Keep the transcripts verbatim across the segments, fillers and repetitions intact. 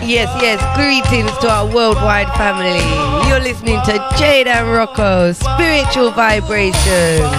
Yes, yes, greetings to our worldwide family. You're listening to Jade and Rocco, Spiritual Vibration.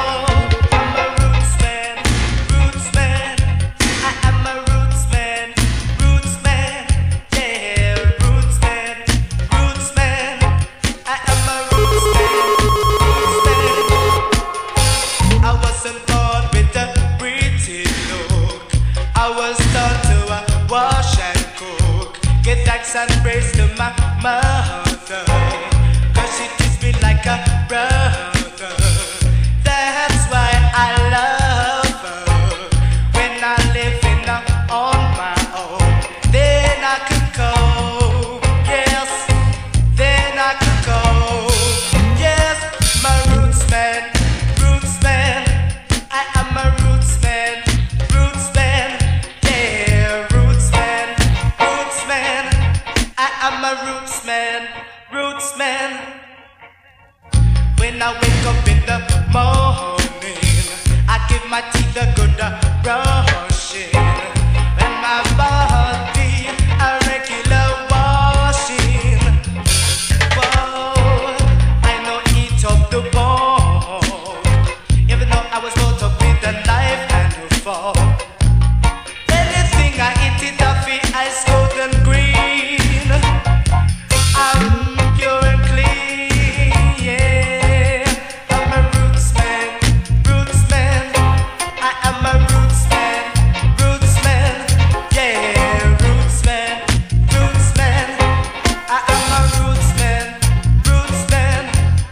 And praise to my mother, cause she treats me like a brother. That's why I love her. When I live in a, on my own, then I could go. Yes, then I could go. Yes, my roots man, roots man. I am a roots man, roots man. Yeah, roots man, roots man. I'm a roots man, roots man. When I wake up in the morning, I give my teeth a good brushing, and my body a regular washing. Whoa, I know eat up the pork, even though I was brought up with a knife and a fork. Anything I eat it off it, I scold and green. I'm pure and clean, yeah. I'm a roots man, roots man. I am a roots man, roots man, yeah. Roots man, roots man. I am a roots man, roots man.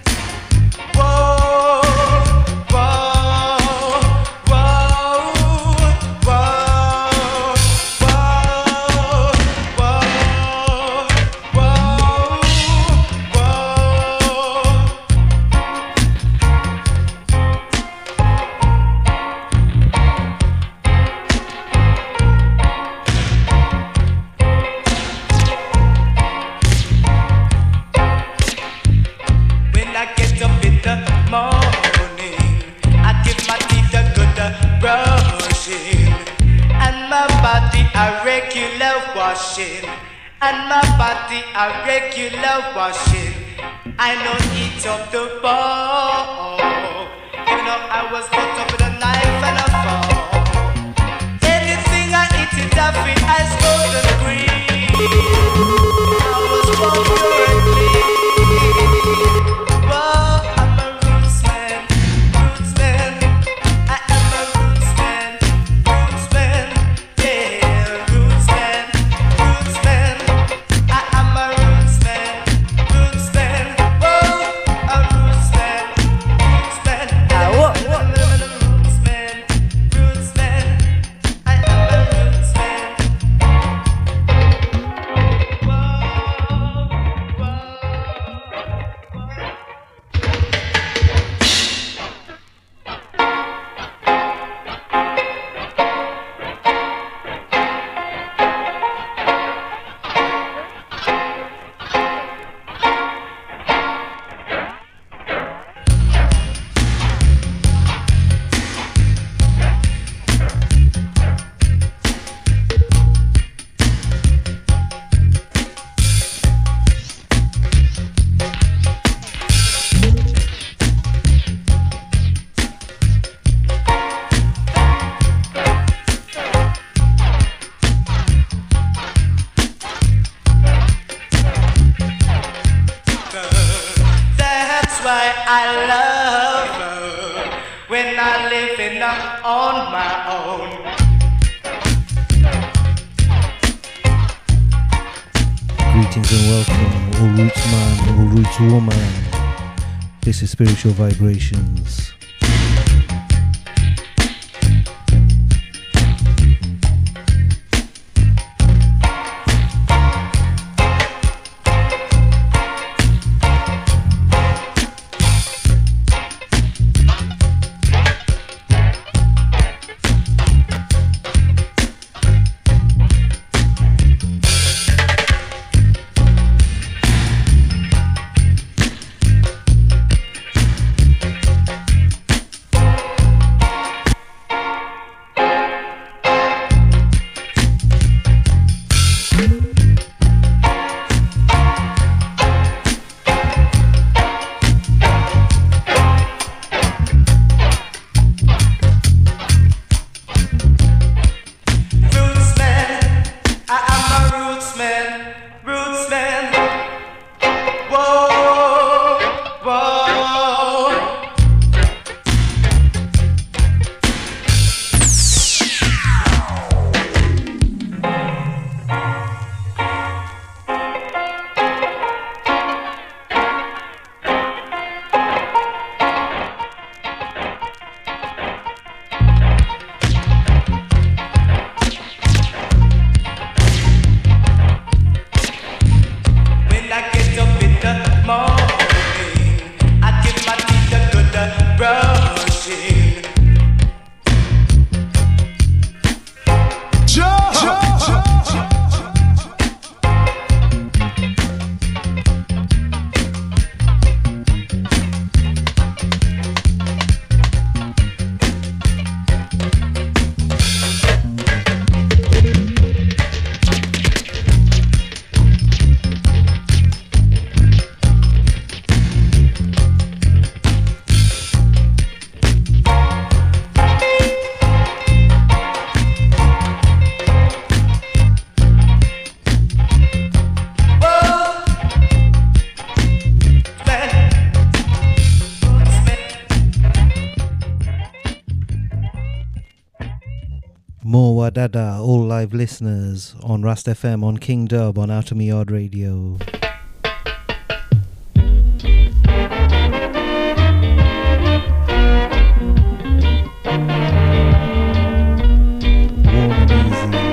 Whoa, whoa, whoa, whoa, whoa, whoa, whoa. When I get up in the morning, I give my teeth a good brushing, and my body a regular washing, and my body a regular washing. I know eat up the ball, even though I was brought up with a knife and a fork. Anything I eat it up in, I scold and green. I was born pure and clean. Whoa, I'm a roots man, roots man. I am a roots man, roots man. Yeah, roots man, roots man. I am a roots man, roots man. Whoa, a roots man, roots man. Ah, what, what? I'm a roots man, roots man. I am a roots man. Whoa, whoa, whoa. That's why I love her. When I live in a, on my own. Greetings and welcome, all roots man, all roots woman. This is Spiritual Vibrations. More Wadada, all live listeners on Rast F M, on King Dub, on Out of Me Yard Radio. Warm and easy.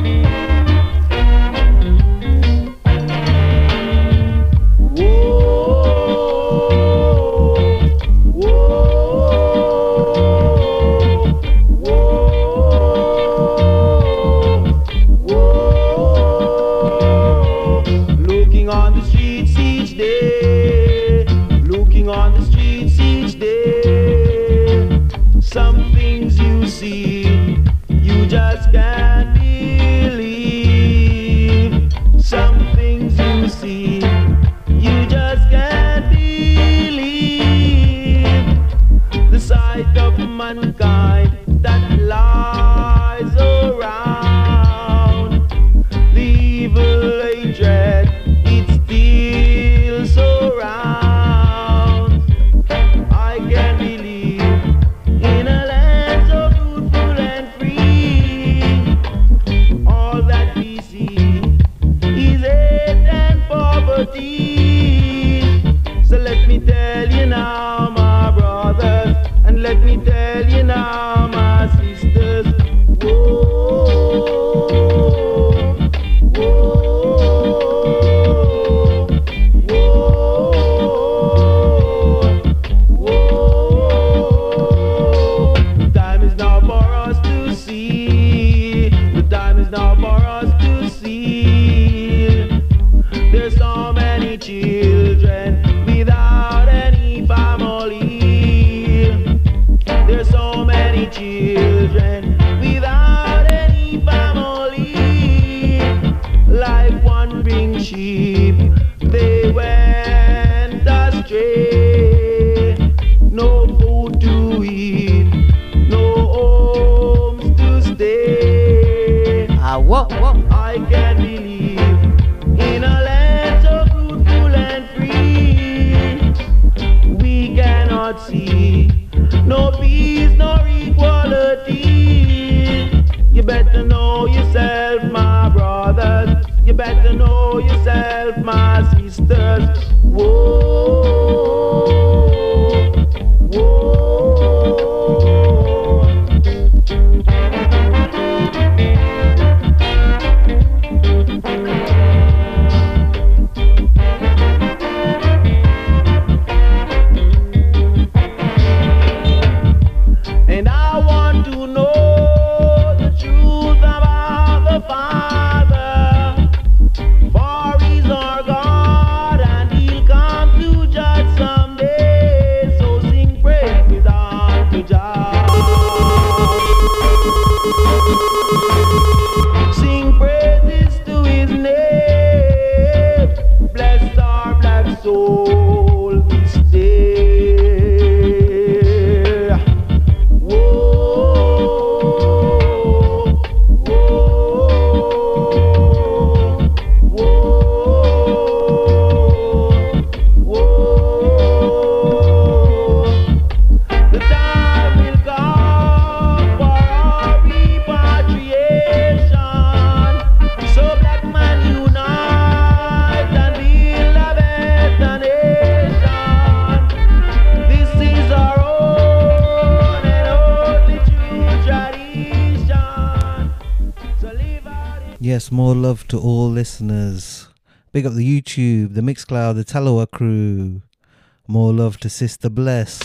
More love to all listeners. Big up the YouTube, the Mixcloud, the Taloa crew. More love to Sister Bless.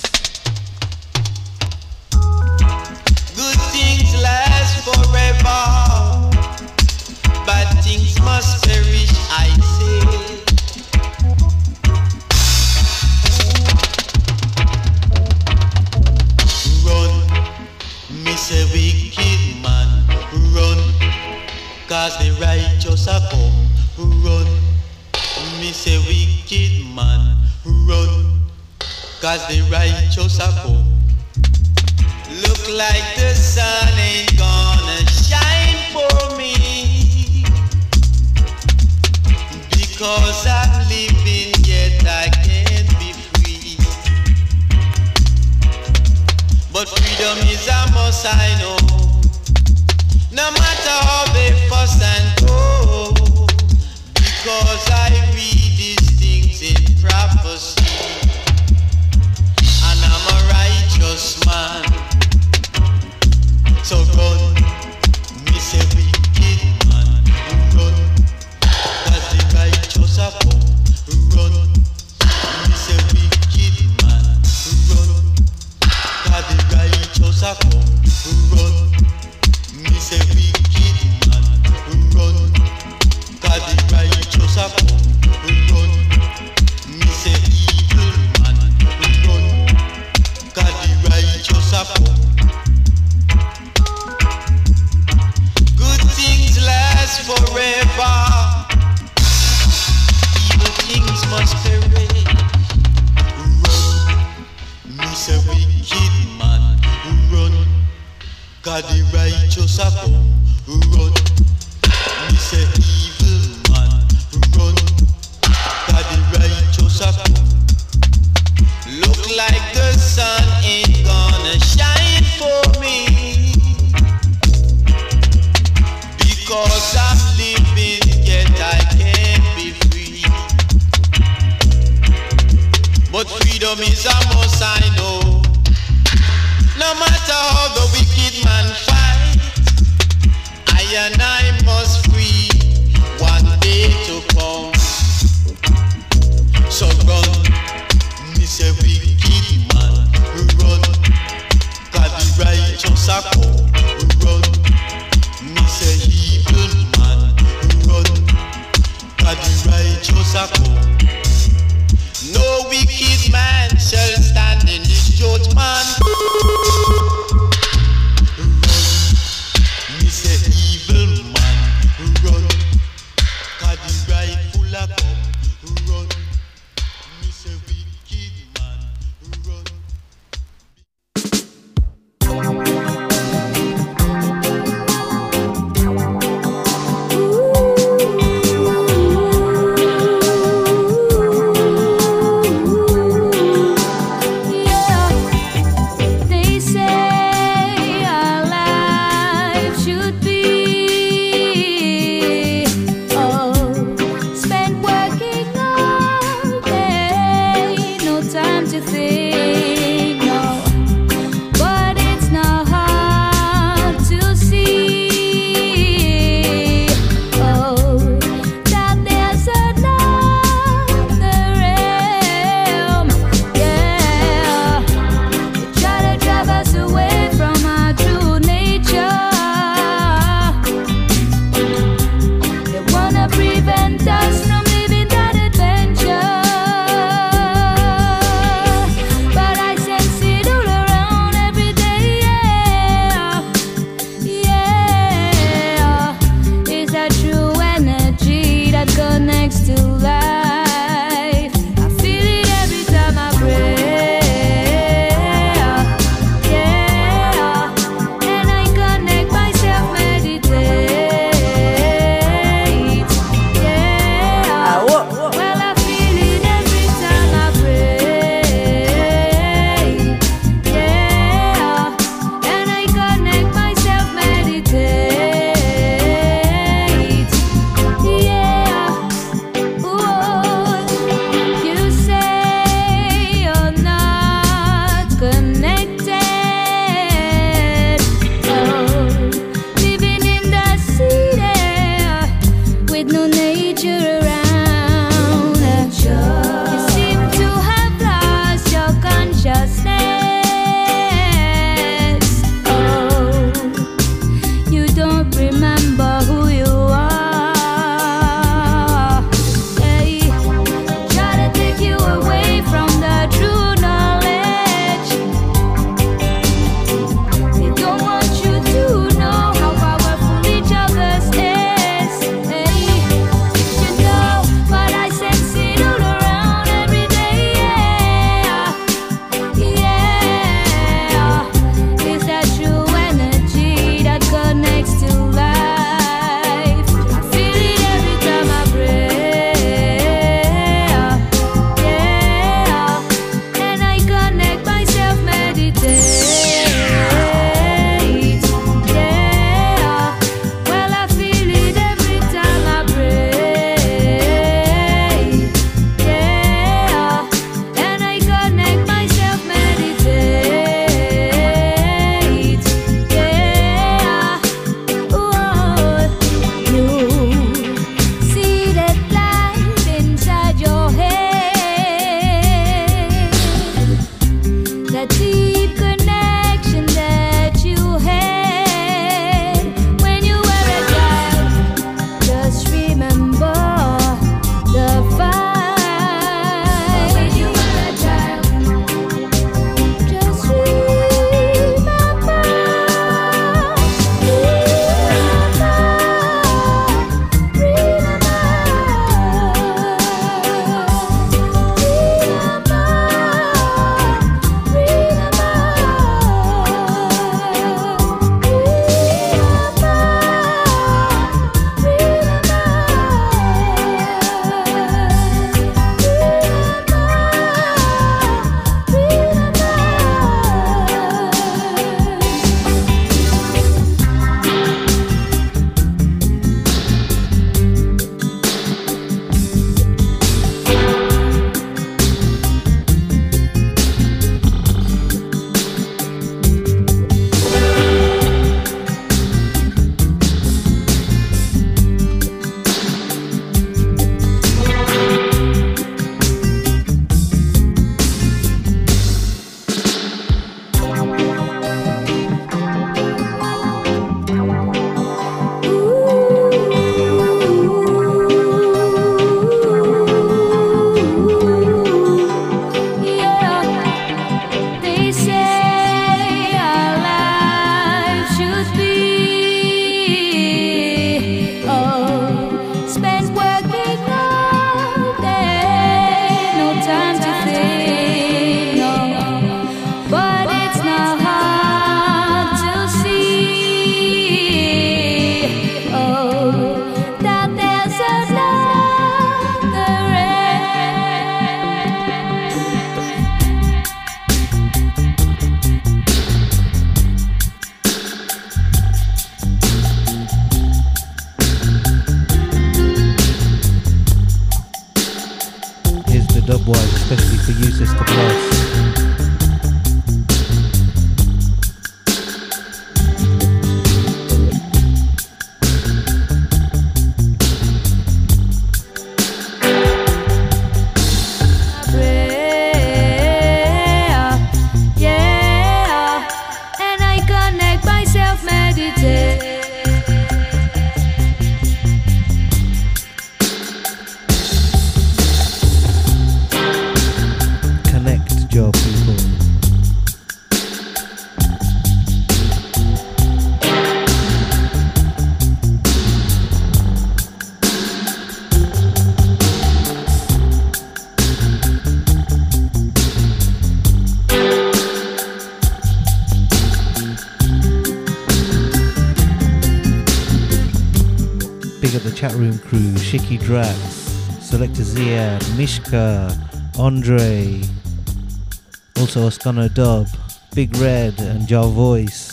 Good things last forever, bad things must perish, I say. Run, me say wicked man, run. Cause the righteous are come, run. Me say wicked man, run. Cause the righteous are come. Look like the sun ain't gonna shine for me, because I'm living yet I can't be free. But freedom is a must, I know. No matter how they fuss and go, because I read these things in prophecy, and I'm a righteous man. So run, me say wicked man, run, cause the righteous are come. Run, me say wicked man, run, cause the righteous are come. Run, me say wicked man, run, cause the righteous are come. Run, me say evil man, run, cause the righteous are come. Good things last forever, evil things must perish. Run, me say wicked man, run, cause the righteous are come. Run, me say evil man, run, cause the righteous are come. Look like the sun ain't gonna shine for me, because I'm living yet I can't be free. But freedom is a must, I know. No matter how the wicked man fight, I and I must free one day to come. So run, me say wicked man, run, cause the righteous are come. Run, me say evil man, run, cause the righteous are come. No wicked man shall stand in this judgment. Run, me say evil man, run, cause the rightful are come. Run, me say wicked man, run. worldwide, especially for you, Sister Plus. Shiki Drax, Selector Ziad, Mishka, Andre, also Oscano Dub, Big Red and Jar Voice.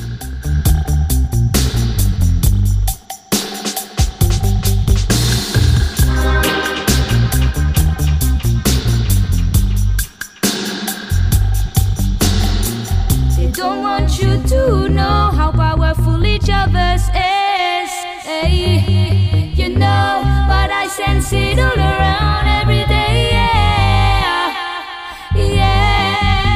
They don't want you to know how powerful each other's is. Hey. You know, but I sense it all around every day, yeah, yeah.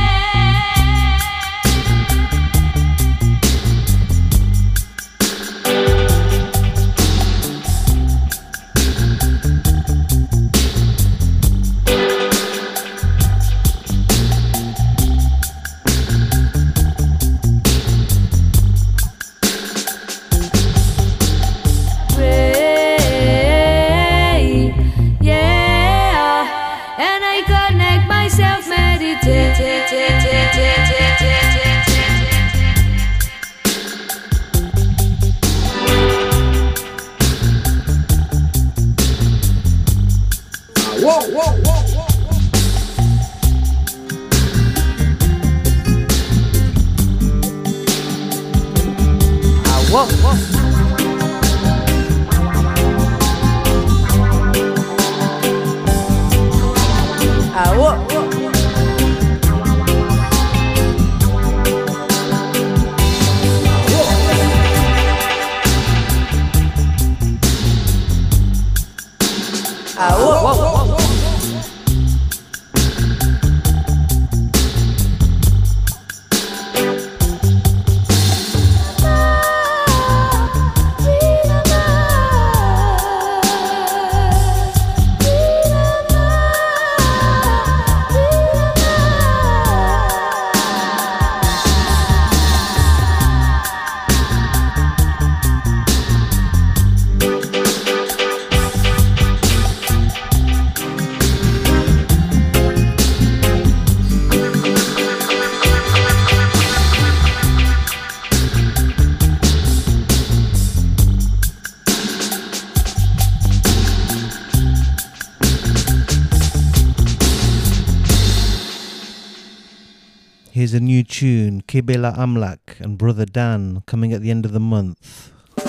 Here's a new tune, Kibela Amlak and Brother Dan, coming at the end of the month.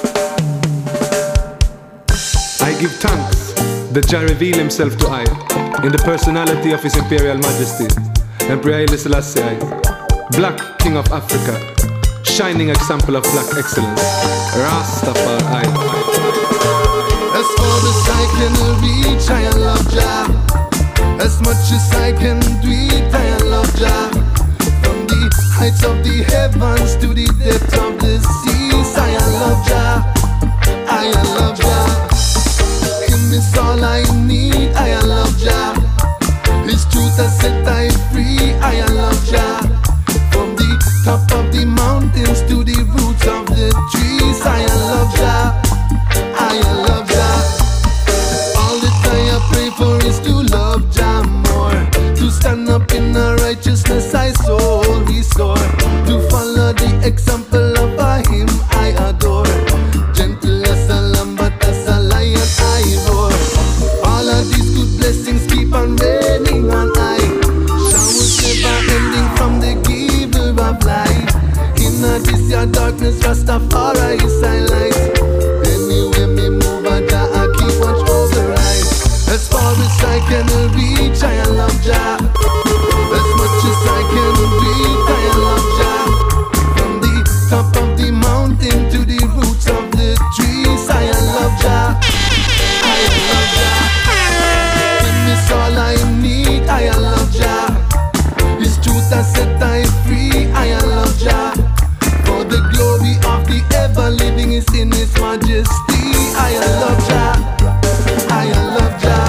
I give thanks that Jah reveal himself to I in the personality of His Imperial Majesty, Emperor Haile Selassie I, Black King of Africa, shining example of black excellence, Rastafari. As far as I can reach, I love Jah. As much as I can do it, I love Jah. From the heights of the heavens to the depths of the seas, I love Jah. I love Jah. Him is all I need, I love Jah. His truth has set I free, I love Jah. From the top of the mountains to the roots of the trees, I love Jah. I love Jah. All that I pray for is to love Jah more, to stand up in the righteousness I soul restore, to follow the example of Him I adore. Gentle as a lamb but as a lion I roar. All of these good blessings keep on raining on I. Showers never ending from the giver of life. In this your darkness, Rastafari is silent. Anywhere me move, I keep watch over I. As far as I can can reach, I love Jah. As much as I can reach, I love Jah. From the top of the mountain to the roots of the trees, I love Jah. I love Jah. Him is all I need, I love Jah. His truth has set I free, I love Jah. For the glory of the ever living is in His majesty, I love Jah. I love Jah.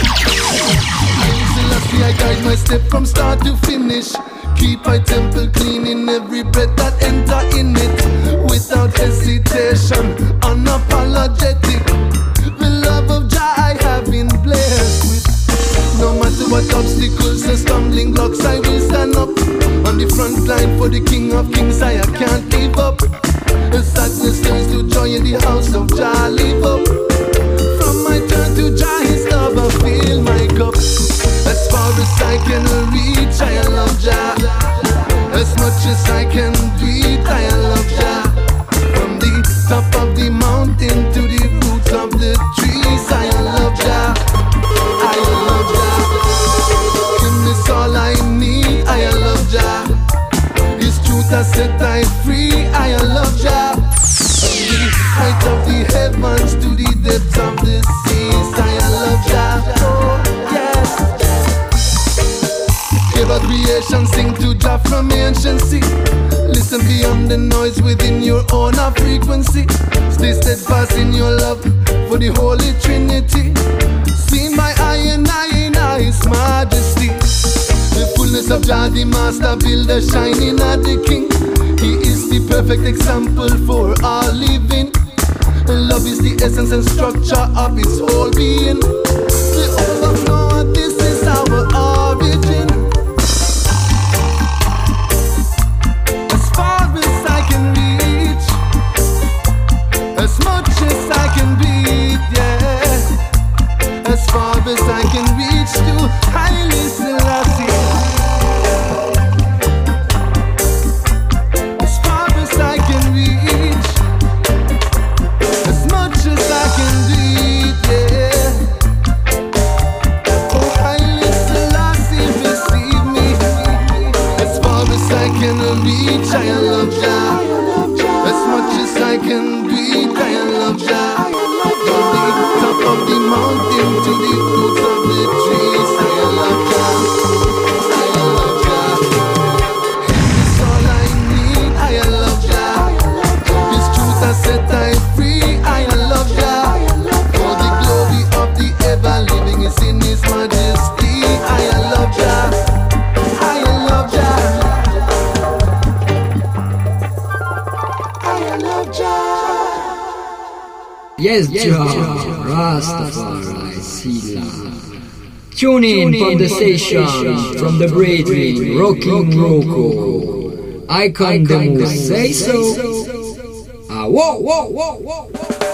I guide my step from start to finish. Keep my temple clean in every breath that enter in it. Without hesitation, unapologetic. The love of Jah I have been blessed with. No matter what obstacles and stumbling blocks, I will stand up on the front line for the King of Kings. I can't give up. The sadness turns to joy in the house of Jah. Live up. From my turn to Jah, His love I fill my cup. As far as I can reach, I love Jah. As much as I can reach, I love Jah. From the top of the mountain to the roots of the trees, I love Jah. I love Jah. Him is all I need, I love Jah. His truth has set I free, I love Jah. From the height of the heavens to the depths of the seas, I love Jah. Oh, yes. Hear our creation sing to Jah from anciency. Listen beyond the noise within your own frequency. Stay steadfast in your love for the Holy Trinity. Seen by eye and eye in His majesty. The fullness of Jah, the master builder, shining at the King. He is the perfect example for all living. Love is the essence and structure of His whole being. The overflow, this is our origin. As far as I can reach, as much as I can beat, yeah. As far as I can reach to Haile Selassie. As far as I can reach, as much as I can beat, yeah. Oh, Haile Selassie, receive me. As far as I can reach, I love Jah. As much as I can beat, I love Jah. From the top of the mountain to the roots of the trees, I love Jah. I love Jah. It's all I need, I love Jah. His truth has set I free, I love Jah. For the glory of the ever living is in His majesty, I love Jah. I love Jah. I love Jah. Yes, Jah, Rastafari, Sila. Tune in from the station, from the brethren, Rocking Roko. I can the most say so. Ah, whoa, whoa, whoa, whoa.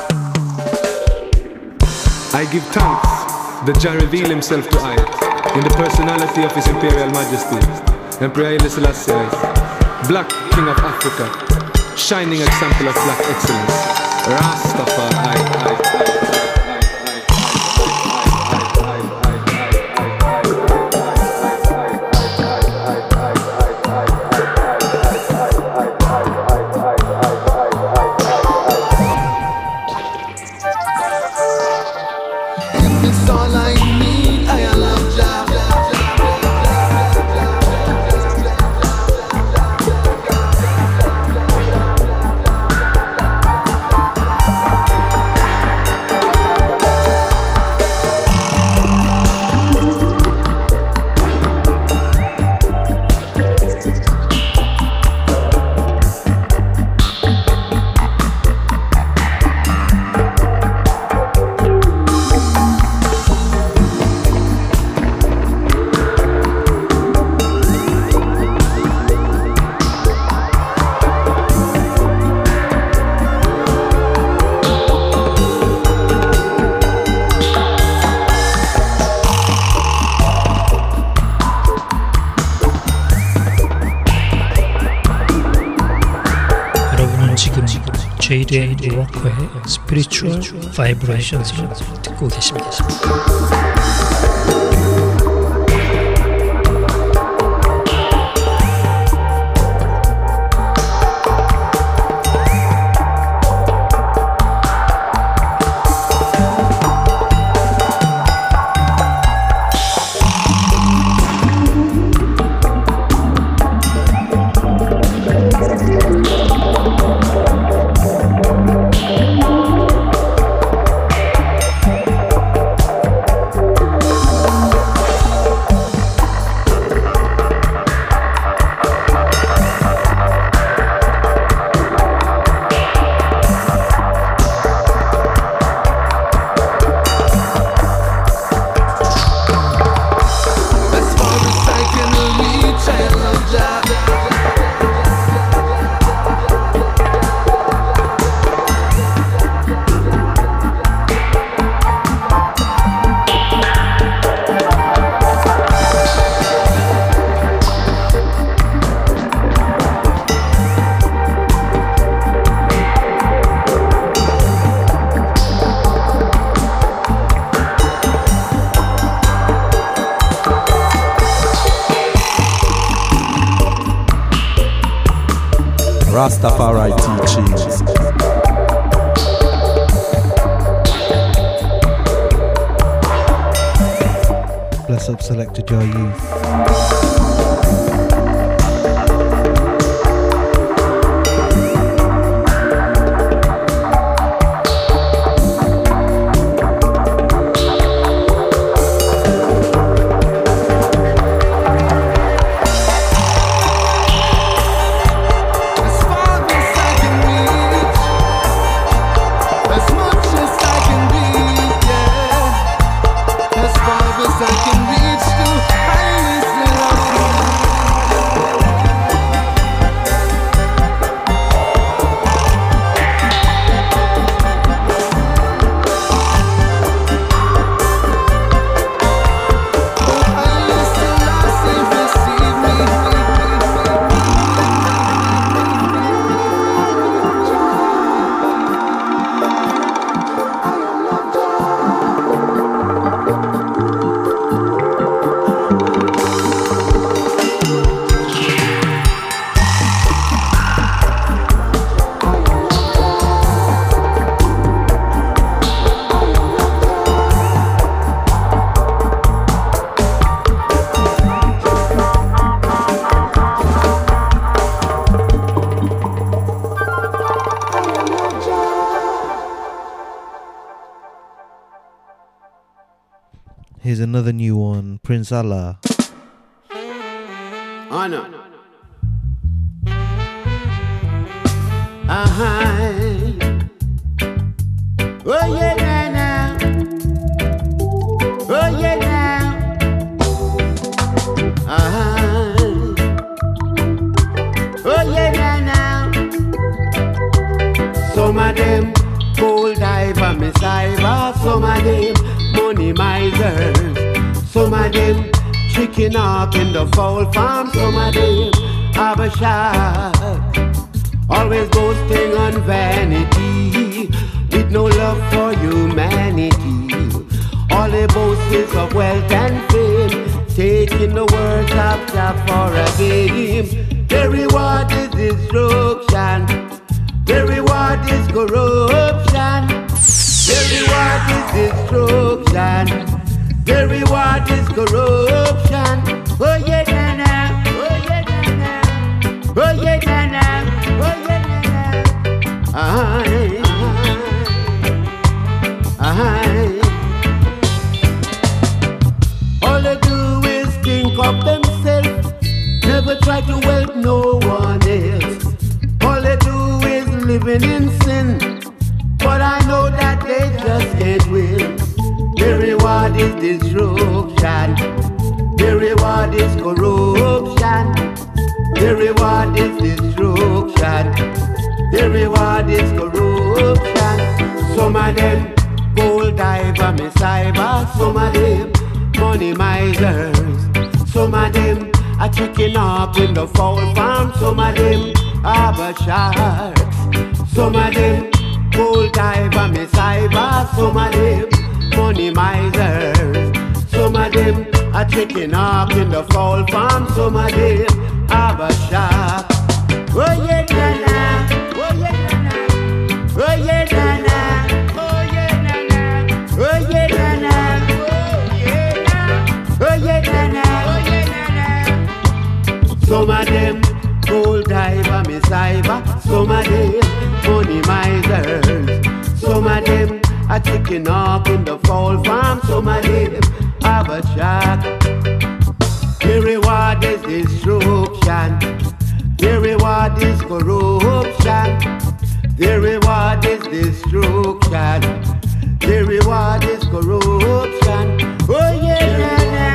I give thanks that Jah reveal Himself to I in the personality of His Imperial Majesty, Emperor Haile Selassie, Black King of Africa, shining example of black excellence, Rastafari. It's all I need, I love Jah. 제이디 워커의 Spiritual Vibrations을 듣고 계십니다. Rastafari teachings. Bless up Selector Jar Youth. Here's another new one, Prince Allah. Honor. Uh-huh. Oh yeah, now, now. Oh yeah, now. Uh-huh. Oh yeah, now, now. Some of them cold diver, me cyber. Some of them money misers. Some of them chicken up in the foul farm. Some of them have a shot. Always boasting on vanity, with no love for humanity. All the boasts of wealth and fame, taking the world top top for a game. The reward is destruction. The reward is corruption. The reward is destruction. The reward is corruption. Oh yeah, na na. Oh yeah, na na. Oh yeah, na na. Oh yeah, na na. Aye, aye. All they do is think of themselves. Never try to help no one else. All they do is living in sin. But I know that they just can't win. The reward is destruction. The reward is corruption. The reward is destruction. The reward is corruption. Some of them gold diver, me cyber. Some of them money misers. Some of them are chicken up in the foul farm. Some of them harbor sharks. Some of them gold diver, me cyber. Some of them money misers. Some of them are chicken up in the foul farm. Some of them have a shop. Oh yeah, na na. Oh yeah, na na. Oh yeah, na na. Oh yeah, na na. Oh yeah, na na. Oh yeah, na na. Oh yeah, na na. Some of them gold diver, me cyber. Some of them money misers. Some of them are chicken up in the foul farm. Some of them have a shack. The reward is destruction. The reward is corruption. The reward is destruction. The reward is corruption. Oh yeah, na na.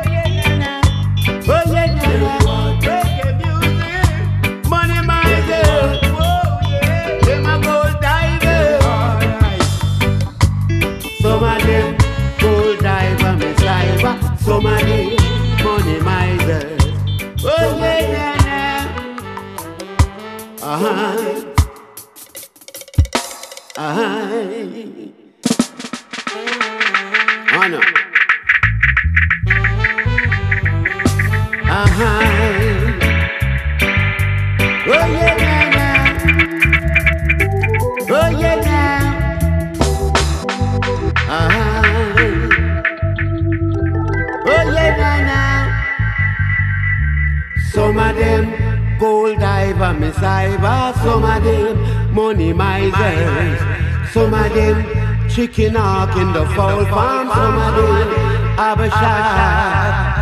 Oh yeah, na na. Reggae music, money miser. Oh yeah, them a gold diver. Some of them gold diver, me cyber. Some of them money misers. Oh yeah, na na. Uh-huh. Uh-huh. Oh no. Uh-huh. Oh yeah, na na. promise I was. Some of them money misers. Some of them chicken hawk in the fowl farm. Some of them have a shot.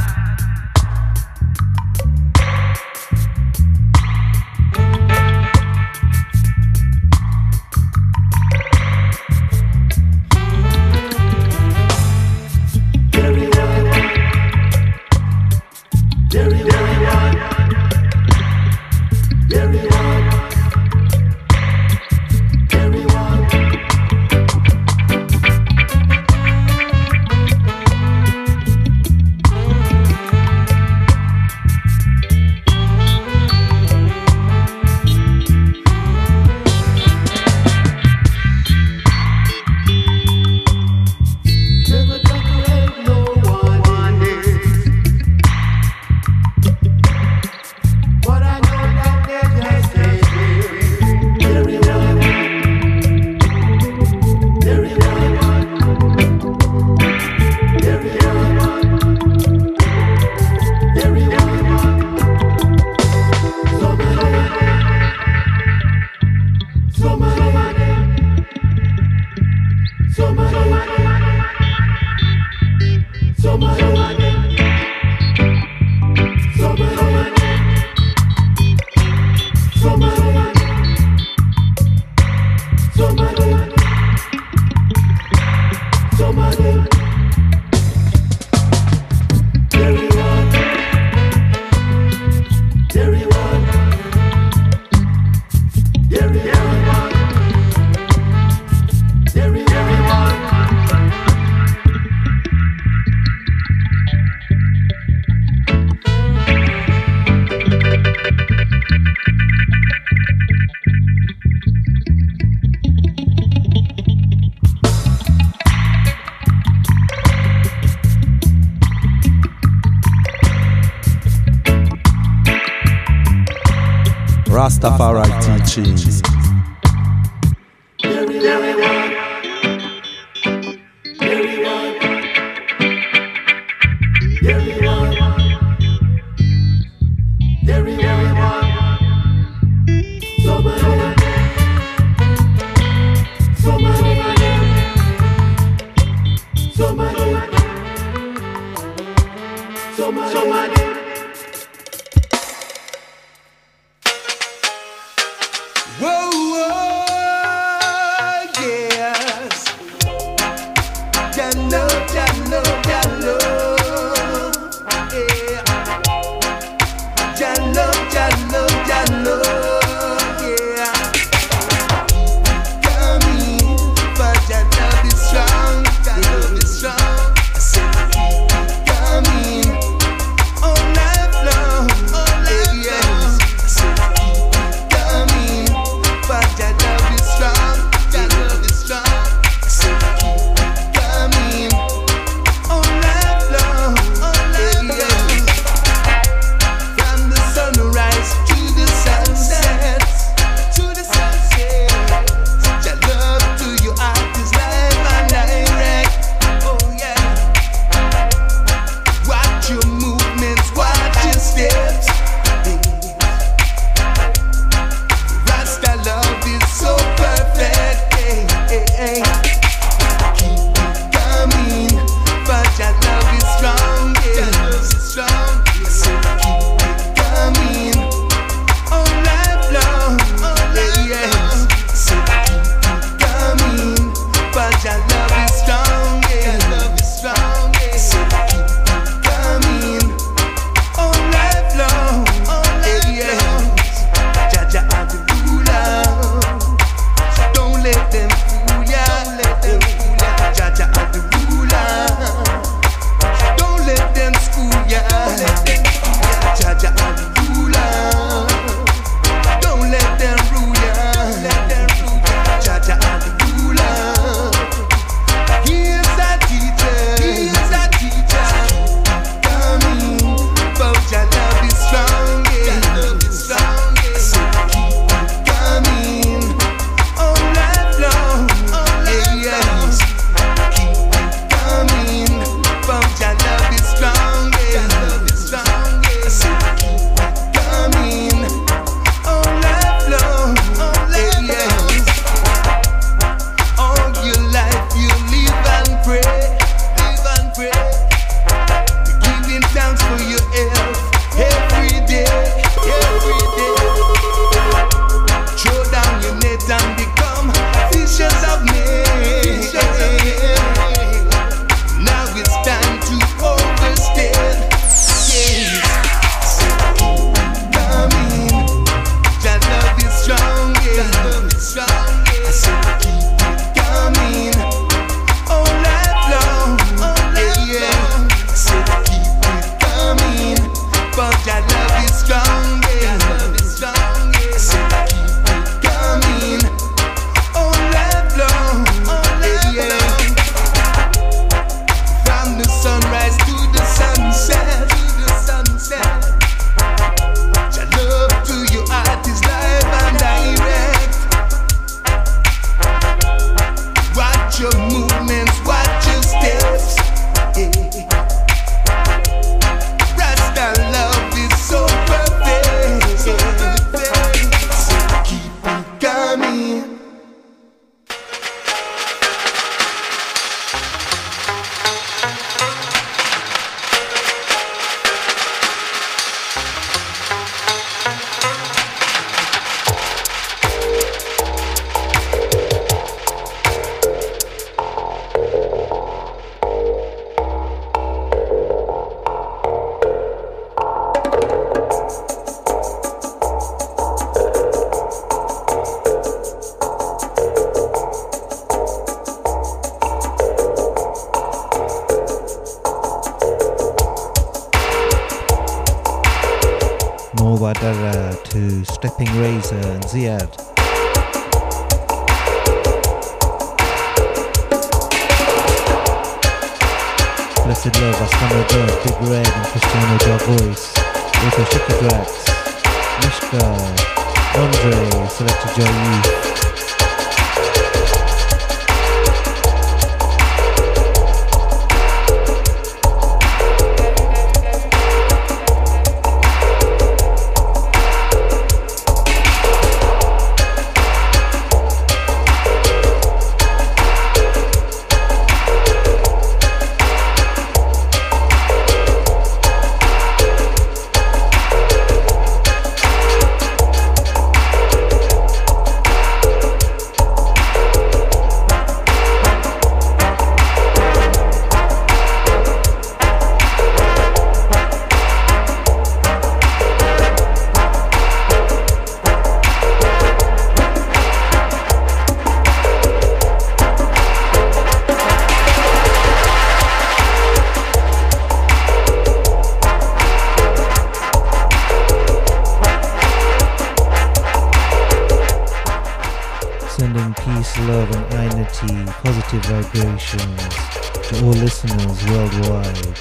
Rastafari teachings. Whoa! to Stepping Razor and Ziad. Blessed Love, Astana Dog, Big Red and Cristiano Jar Voice. Also Shiki Drax, Mishka, Andre, Selector Jar Youth. Positive vibrations to all listeners worldwide.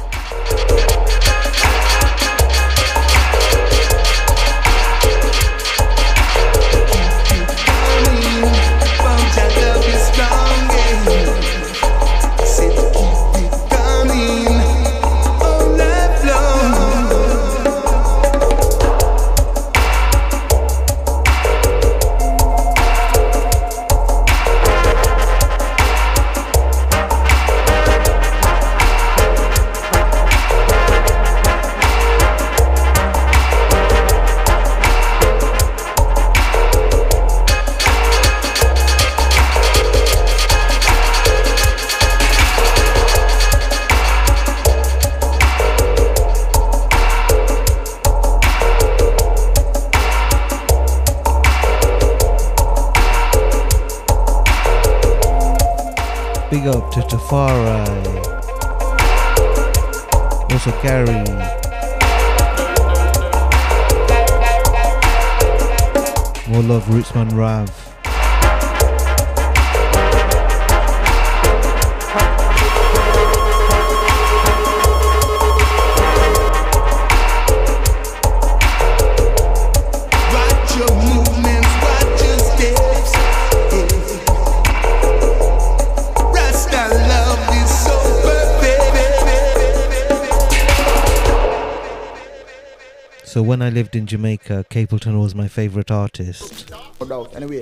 Big up to Tafari, also Gary, more love Rootsman Rav. So when I lived in Jamaica, Capleton was my favourite artist. Anyway.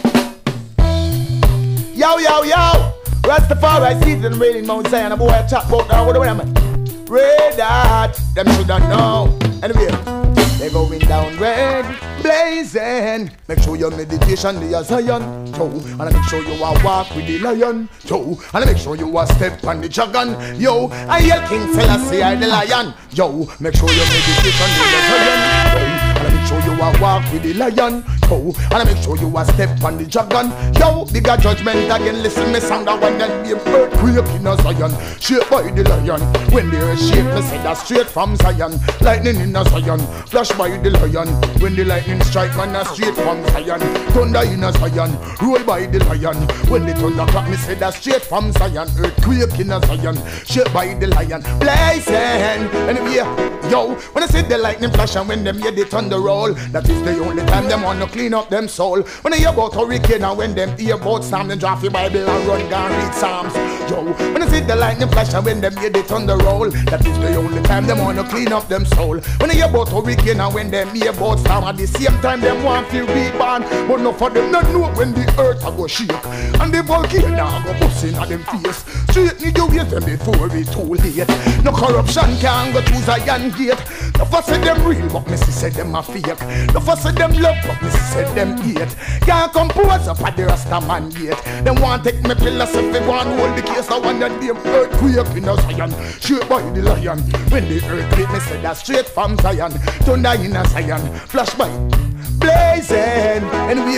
Yo, yo, yo! Rastafari season raining Mount Zion. A boy I chat about now. What do I mean? Red Hot, them shoulda know. Anyway, they going down red, blazing. Make sure your meditation the Zion, yo. And I make sure you are walk with the lion, yo. And I make sure you are step on the dragon, yo. I hear King Selassie I the lion, yo. Make sure your meditation the Zion, yo. And I make sure you are walk with the lion, yo. And I make sure you are step on the dragon, yo. Bigger judgment again. Listen me sound that one that be earthquake in a Zion, shaped by the lion. When the earth shake, me say that straight from Zion. Lightning in a Zion, flash by the lion. When the lightning strike, man, a straight from Zion. Thunder in a Zion, roll by the lion. When the thunder clap, me say that straight from Zion. Earthquake in a Zion, shaped by the lion. Blazing, anyway, yo. When I see the lightning flash and when them hear the thunder roll, that is the only time them want to clean up them soul. When I hear about hurricane and when them hear about storm, them drop the Bible and run down read Psalms, yo. When I see the lightning flash and when them hear the thunder roll, that is the only time them want to clean up them soul. When I hear about hurricane and when them hear about storm, at the same time them want to reborn, but no for them not know when the earth a go shake and the volcano a go bust in at them face. Straight need you wait them before it too late. No corruption can go through Zion gate. No for say them real, but me say them a fake. No for say them love, but me say them hate. Can't compose up at the Rasta man gate. Them want take me pillars if they want hold the case. I want that damn earthquake in a Zion, shaped by the lion. When the earthquake, me say that straight from Zion. Thunder in a Zion, flash by blazing. Anyway,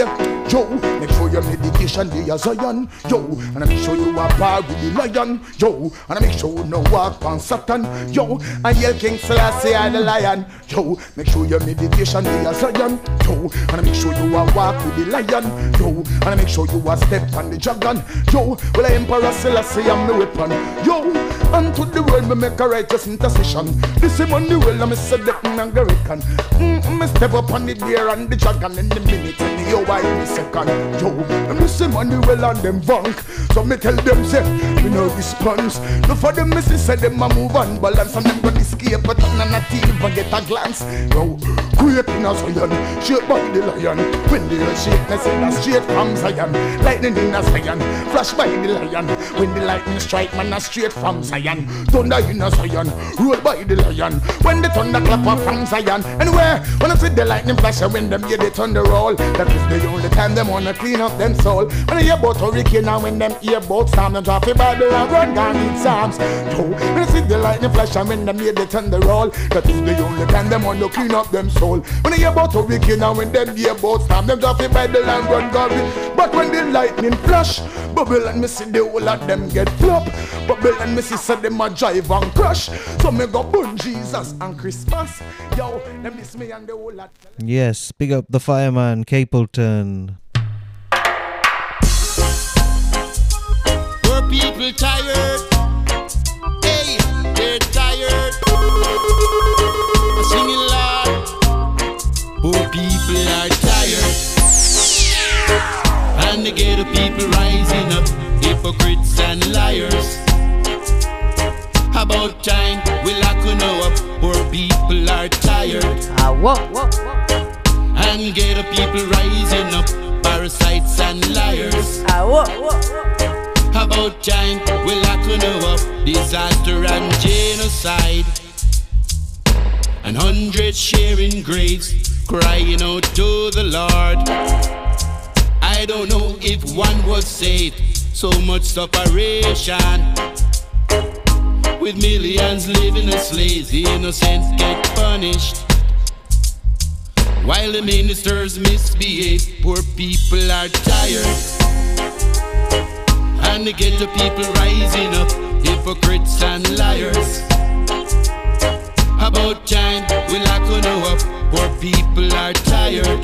Yo, make sure your medication be a Zion. Yo, and I make sure you are par with the lion. Yo, and I make sure you no walk on Satan. Yo, and yell King Selassie I the lion. Yo, make sure your meditation be a Zion. Yo, and I make sure you are walk with the lion. Yo, and I make sure you are step on the dragon. Yo, well I Emperor Selassie I'm the weapon. Yo, and to the world me make a righteous intercession. This is on the world I'm a sedate and American. Mm, me step up on the deer and the dragon in the minute and the hour in the second. Yo, and the same on the well and them vunk. So me tell them say, me no response. No for them me say them a move on balance and them got escape but none not even get a glance. Yo, great in a Zion, shaped by the lion. When the earth shakeness in a straight from Zion, lightning in a Zion, flash by the lion. When the lightning strike man a straight from Zion, thunder in a Zion, roll by the lion. When the thunder clap up from Zion, anywhere when I see the lightning flash and when them hear the thunder roll, that is the only time them wanna clean up them soul. When I hear about hurricane and when them hear about storm, them drop the Bible and run down in Psalms. Yo, when I see the lightning flash and when them hear the thunder roll, that is the only time them wanna clean up them soul. When I hear about hurricane and when them hear about storm, them drop the Bible and run down. But when the lightning flash, Babylon me see the whole of them get flop. Babylon me see say them a drive and crash. So me go burn Jesus and Christmas. Yo, them miss me and the whole lot. Yes, big up the fireman, Capleton. Poor people tired. Hey, they're tired. I sing it loud. Poor people are tired. And the ghetto people rising up, hypocrites and liars. About time we lock you know up. Poor people are tired. Ah, whoa, whoa, whoa. And ghetto people rising up, parasites and liars. Ah, whoa, whoa, whoa. About time we lock you know up, disaster and genocide. And hundreds sharing graves, crying out to the Lord. I don't know if one was saved, so much separation. With millions living as slaves, the innocent get punished. While the ministers misbehave, poor people are tired. And the ghetto people rising up, hypocrites and liars. About time we lock you know up, poor people are tired.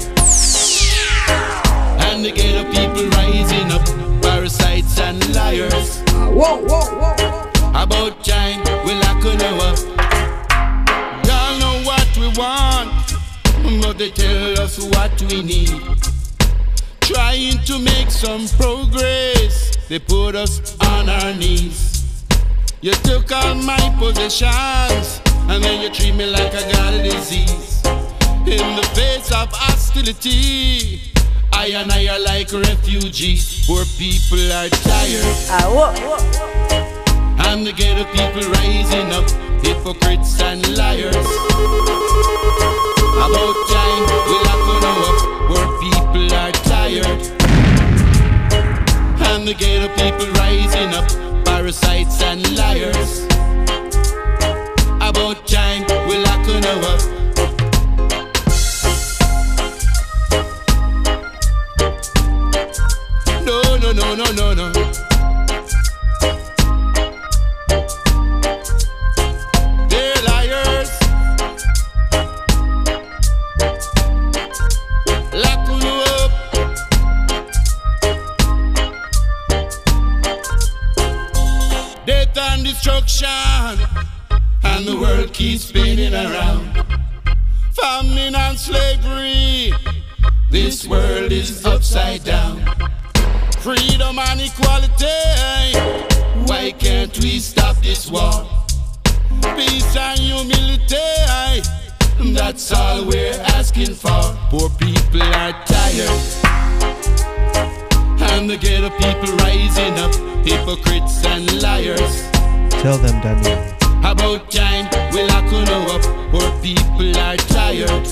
And the ghetto people rising up, parasites and liars. Whoa, whoa, whoa, whoa. About time we lock you know up. Y'all know what we want, but they tell us what we need. Trying to make some progress, they put us on our knees. You took all my possessions, and then you treat me like I got a disease. In the face of hostility, I and I are like refugees. Poor people are tired. Ah, whoa, whoa, whoa. And the ghetto people rising up, hypocrites and liars. About time we lock you know up, poor people are tired. And the ghetto people rising up, parasites and liars. About time we lock you know up. No, no, no, no, no, no. They're liars. Lock you up. Death and destruction, and the world keeps spinning around. Famine and slavery, this world is upside down. Freedom and equality, why can't we stop this war? Peace and humility, that's all we're asking for. Poor people are tired, and the ghetto people rising up, hypocrites and liars. Tell them, Daniel. About time we lock you know up, poor people are tired.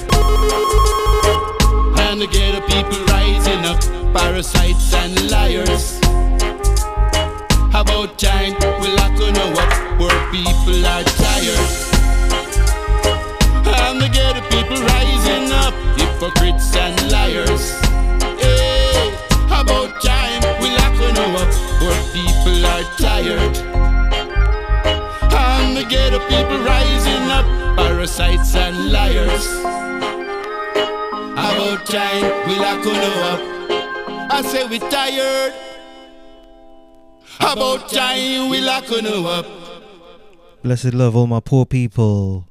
And the ghetto people rising up, parasites and liars. About time we lock you know up, poor people are tired. And the ghetto people rising up, hypocrites and liars. Hey. parasites and liars. About time we lock on up. I say we tired. About time we lock on up. Blessed love, all my poor people.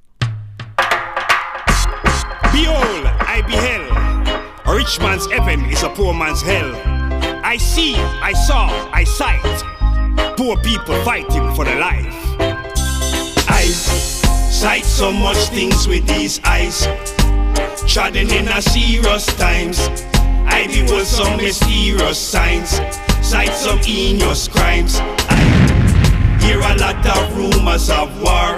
Behold, I beheld. A rich man's heaven is a poor man's hell. I see, I saw, I sight. Poor people fighting for their life. I sight so much things with these eyes. Trodden in a serious times. I behold some mysterious signs. Sight some heinous crimes. I hear a lot of rumors of war.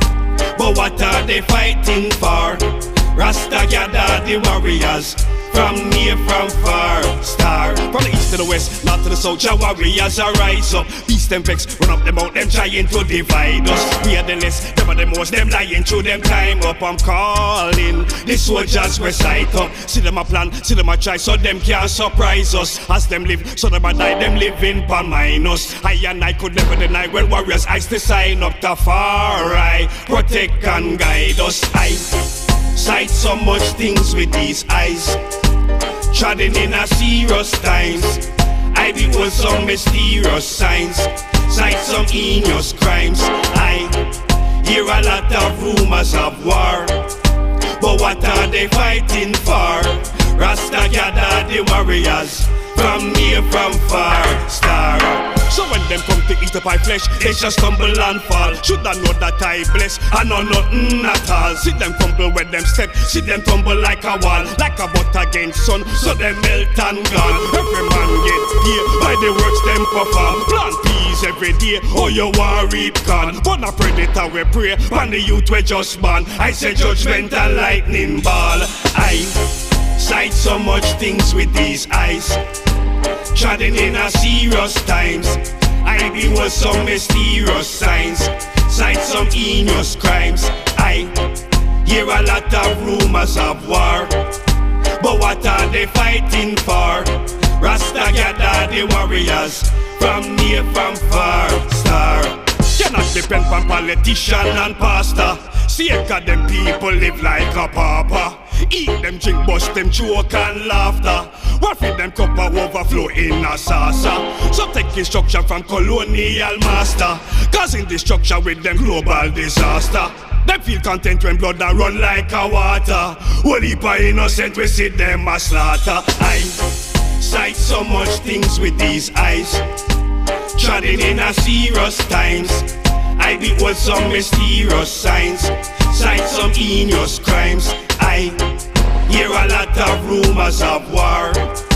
But what are they fighting for? Rasta gather the warriors. From near, from far, star. From the east to the west, north to the south, your warriors arise up. Beast them vex, run up them out, them trying to divide us. We are the less, them are the most, them lying through them time up. I'm calling the soldiers we sight up. See them a plan, see them a try, so them can't surprise us. As them live, so them a die, them living pan minus. I and I could never deny when warriors eyes to sign up the far right. Protect and guide us. I sight so much things with these eyes. Trodden in a serious times. I behold some mysterious signs. Sight some heinous crimes. I hear a lot of rumors of war. But what are they fighting for? Rasta gather the warriors. From near, from far, star. So when them come to eat up my flesh, they just stumble and fall. Should I know that I bless? I know nothing at all. See them crumble when them step, see them tumble like a wall, like a butt against sun, so them melt and gone. Every man get here by the works them perform. Plant peas every day, oh you worried gone. But a predator we pray, and the youth we just born. I say judgment and lightning ball. I sight so much things with these eyes. Trodden in a serious times. I behold some mysterious signs. Sight some heinous crimes. I hear a lot of rumors of war. But what are they fighting for? Rasta gather the warriors. From near, from far, star. Cannot depend on politician and pastor. See how them people live like a pauper. Eat them, drink, bust them, joke and laughter. What feed them cup of overflow in a saucer. So take instruction from colonial master. Causing destruction with them global disaster. Them feel content when blood a run like a water. Whole heap of innocent we see them a slaughter. I sight so much things with these eyes. Trodden in a serious times. I behold some mysterious signs. Sight some heinous crimes. I hear a lot of rumors of war.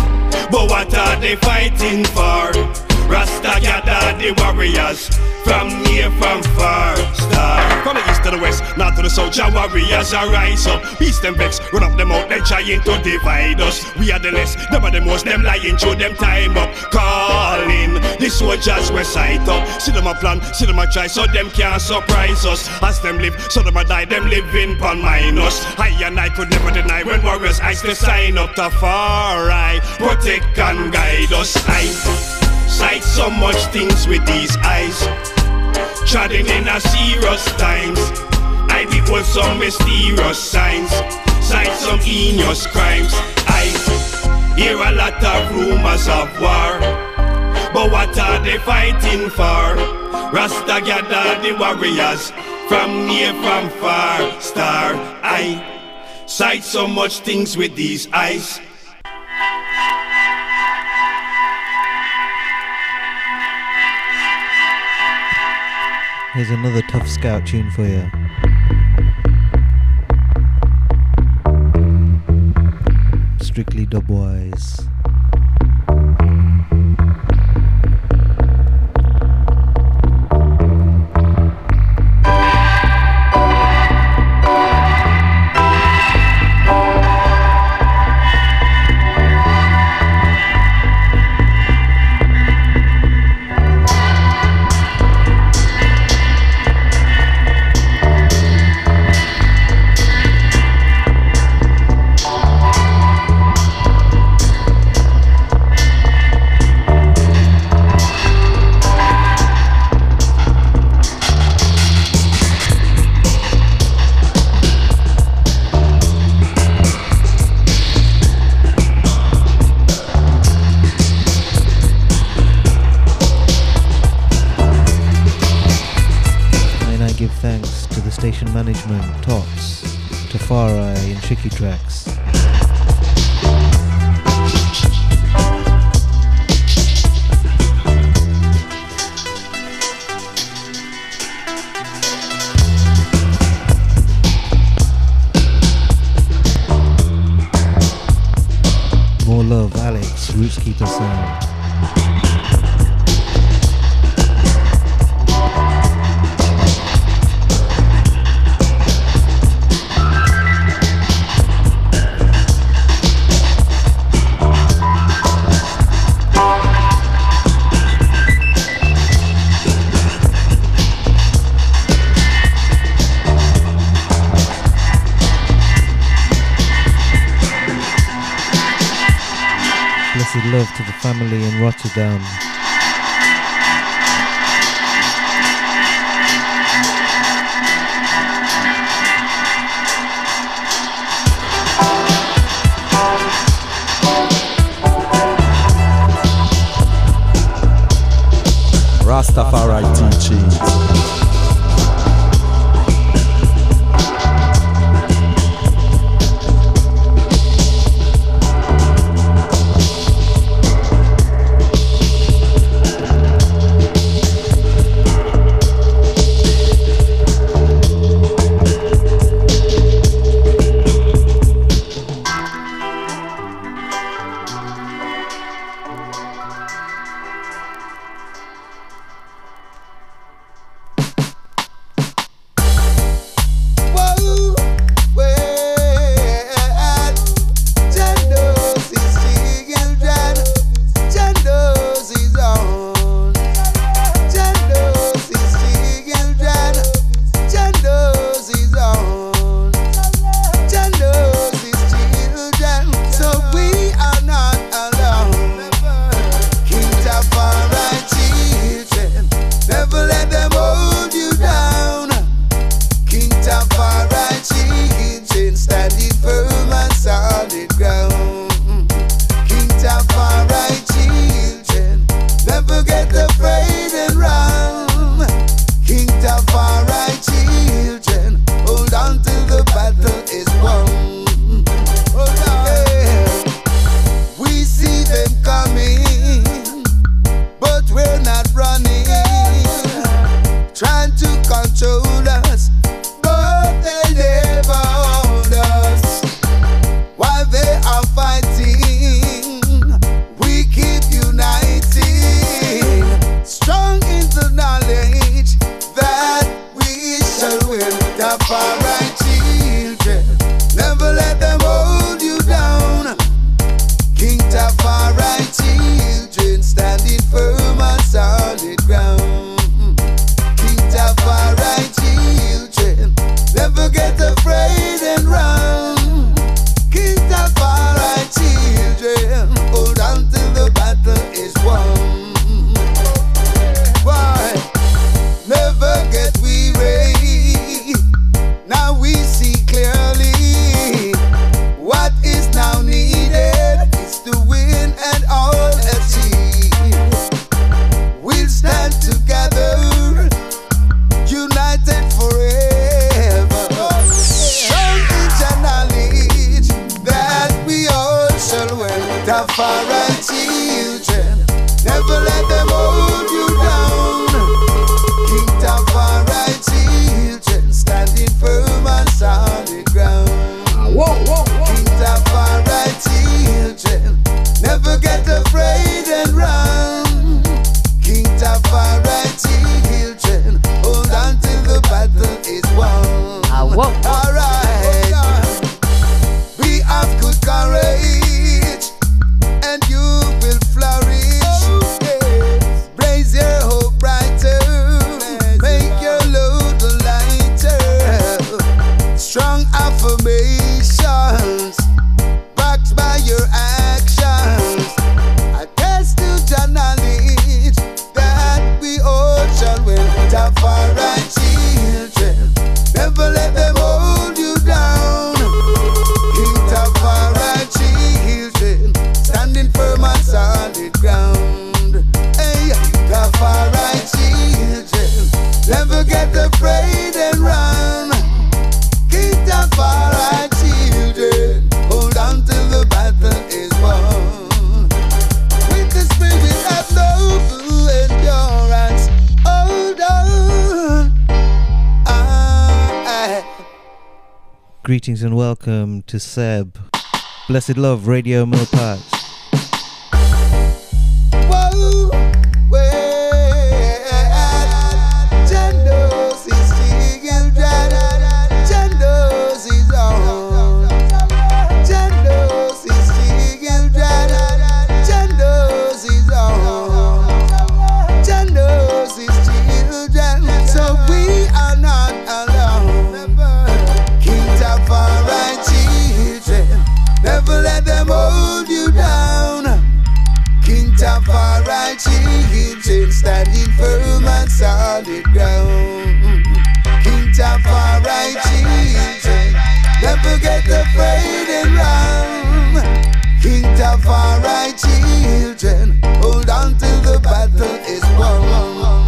But what are they fighting for? Rasta gather the warriors. From near, from far, star. From the east to the west, north to the south, your warriors arise up. Beast them vex, run up them out, they trying to divide us. We are the less, them are the most, them lying through them time up. Calling the soldiers we sight up. See them a plan, see them a try, so them can't surprise us. As them live, so them a die, them living pan minus. I and I could never deny when warriors eyes to sign up the far right. Protect and guide us. I sight so much things with these eyes. Trodden in a serious times. I behold some mysterious signs. Sight some heinous crimes. I hear a lot of rumors of war. But what are they fighting for? Rasta gather the warriors. From near, from far, star. I sight so much things with these eyes. Here's another Tough Scout tune for you. Strictly dubwise. Station management, Tots, Tafari and Shiki Tracks. More love, Alex, Rootskeeper Sound. Love to the family in Rotterdam. Rastafari teachings. greetings and welcome to Seb. Blessed Love, Radio Mopat. Children standing firm on solid ground. King Tafari children never get afraid and run. King Tafari children hold on till the battle is won.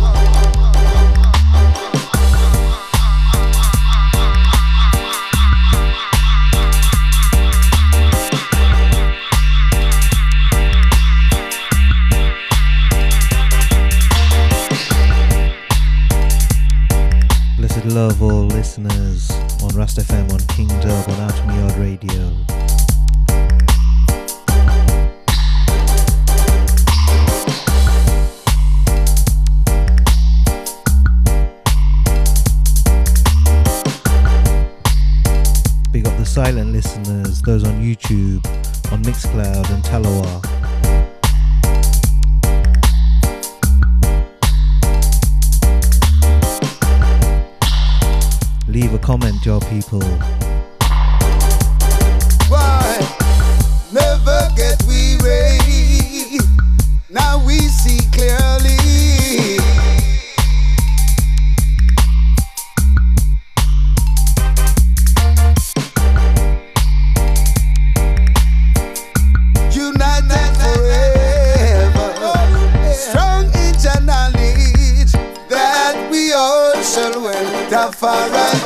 Love all listeners on Rast F M, on King Dub, on Atom Yard Radio. Big up the silent listeners, those on YouTube, on Mixcloud and Talawa. Leave a comment, y'all people. Why never get weary? Now we see clearly. United forever, strong in your knowledge that we all shall win. Tafari.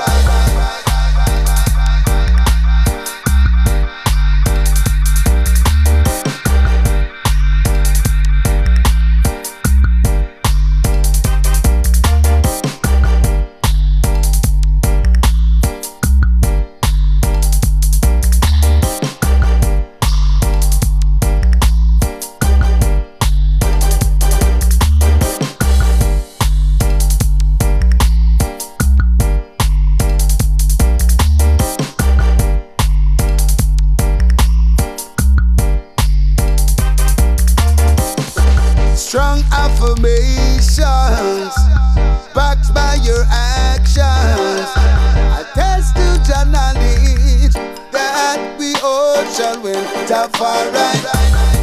Strong affirmations backed by your actions. Attest to your knowledge that we all shall win. Tafari.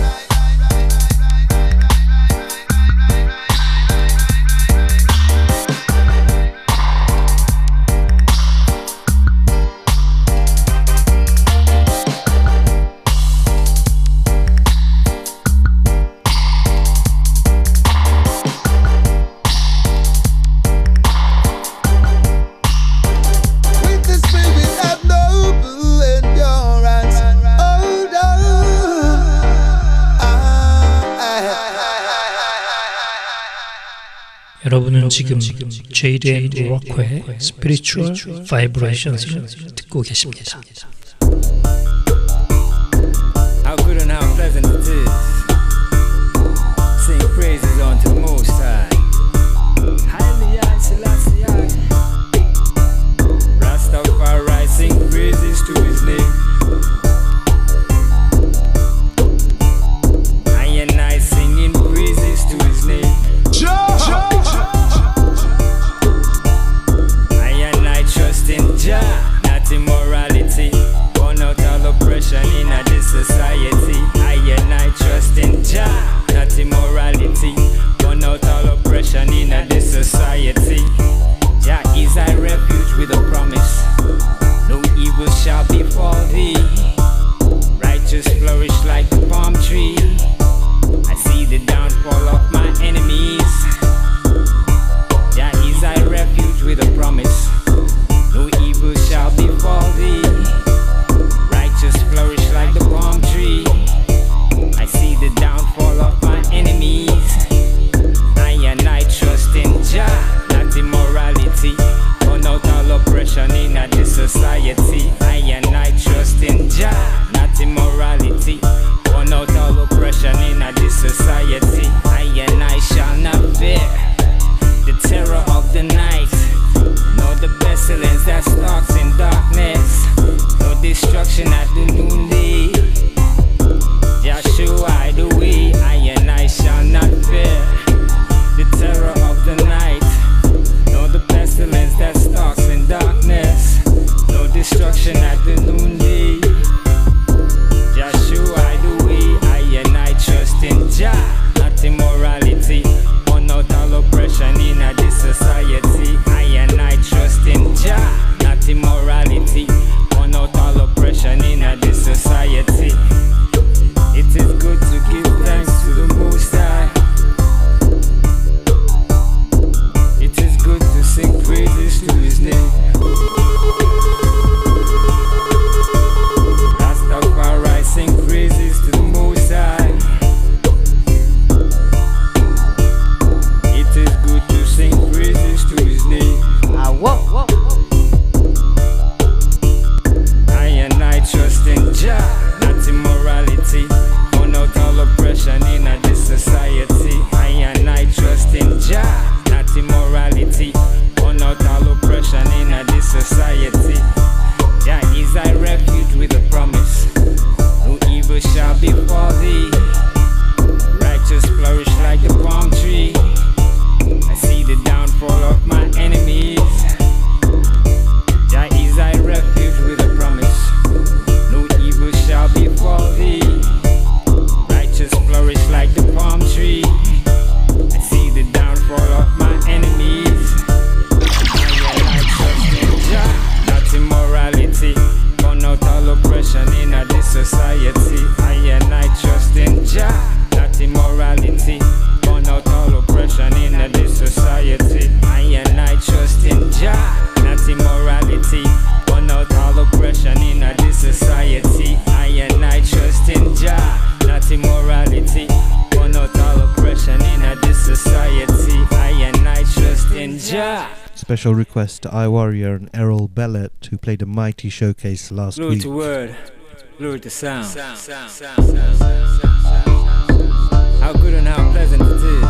여러분은 지금 제이디엔 로커의 Spiritual Vibrations을 듣고 계십니다. How good and how pleasant it is. Sing praises unto the Most High. Highly I Selassie I. Rastafari sing praises to his name. I and I singing praises to his name. Jah, not immorality, burn out all oppression in a this society. I and I trust in Jah, not immorality, burn out all oppression in a this society. Jah is our refuge with a promise, no evil shall befall thee. Righteous flourish like the palm tree. I see the downfall of my enemies. Jah is our refuge with a promise, no evil shall befall thee. Righteous flourish like the palm tree. I see the downfall of my enemies. I and I trust in Jah, not immorality. Burn out all oppression in this society. I like the palm tree. I see the downfall of my enemies. I and I trust in Jah, not immorality. Burn out all oppression in this society. I and I trust in Jah, not immorality. Burn out all oppression in this society. I and I trust in Jah, not immorality. Burn out all oppression in this society. I and I trust in Jah, not immorality. Burn out all oppression in this society. I and I trust in Jah. Special request to iWarrior and Errol Bellet, who played a mighty showcase last Glory week. to word, glory to sound. How good and how pleasant it is.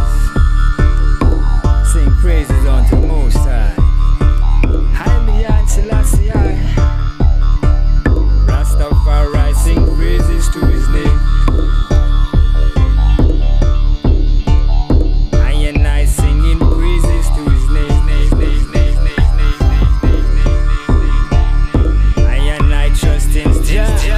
Sing praises unto the Most High. Hallelujah, Selassie I. Rastafari sing praises to his name. I and I singing praises to his name. I and I trust in Jah.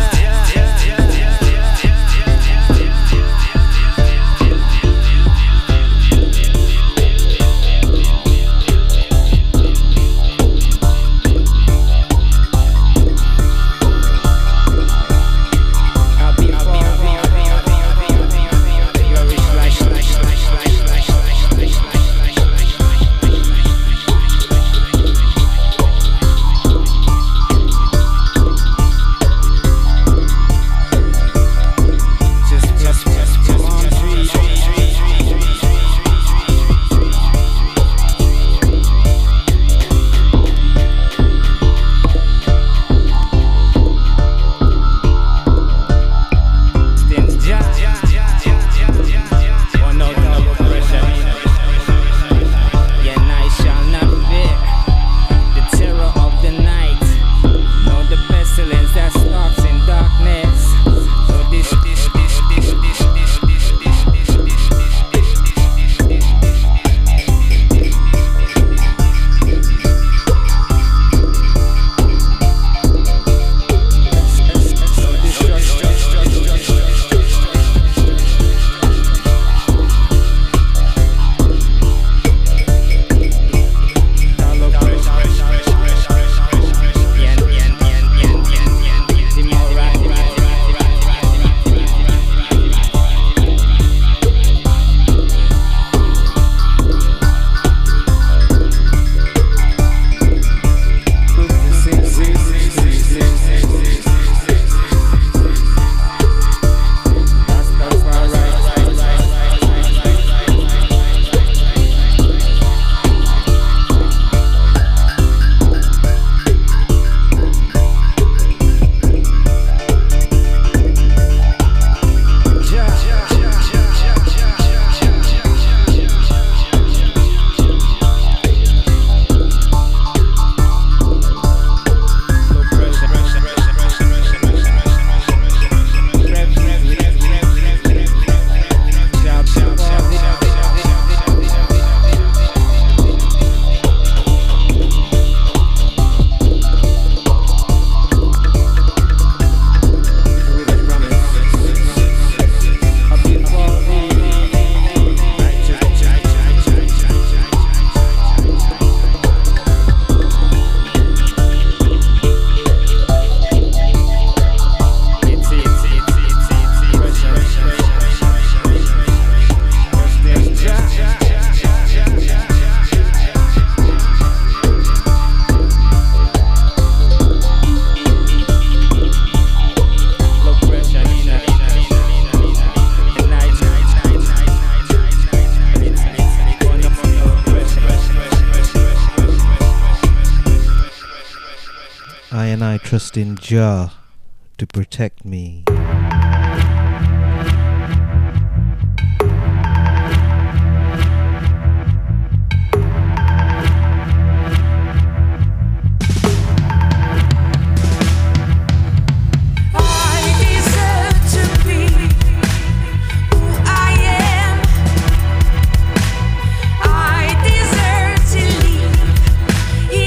I trust in Jah to protect me.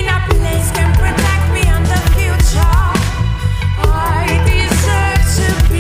To be